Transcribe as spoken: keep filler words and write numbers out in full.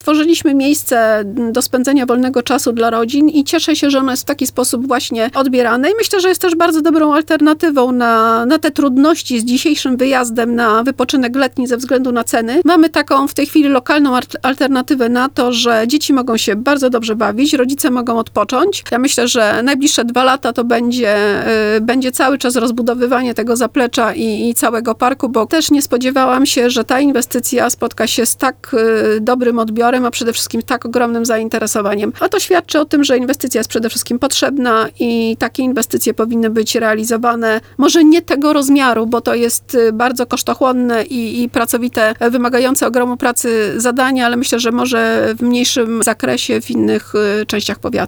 Stworzyliśmy miejsce do spędzenia wolnego czasu dla rodzin i cieszę się, że ono jest w taki sposób właśnie odbierane i myślę, że jest też bardzo dobrą alternatywą na, na te trudności z dzisiejszym wyjazdem na wypoczynek letni ze względu na ceny. Mamy taką w tej chwili lokalną alternatywę na to, że dzieci mogą się bardzo dobrze bawić, rodzice mogą odpocząć. Ja myślę, że najbliższe dwa lata to będzie, yy, będzie cały czas rozbudowywanie tego zaplecza i, i całego parku, bo też nie spodziewałam się, że ta inwestycja spotka się z tak yy, dobrym odbiorem, a przede wszystkim tak ogromnym zainteresowaniem. A to świadczy o tym, że inwestycja jest przede wszystkim potrzebna i takie inwestycje powinny być realizowane. Może nie tego rozmiaru, bo to jest bardzo kosztochłonne i, i pracowite, wymagające ogromu pracy zadania, ale myślę, że może w mniejszym zakresie w innych częściach powiatu.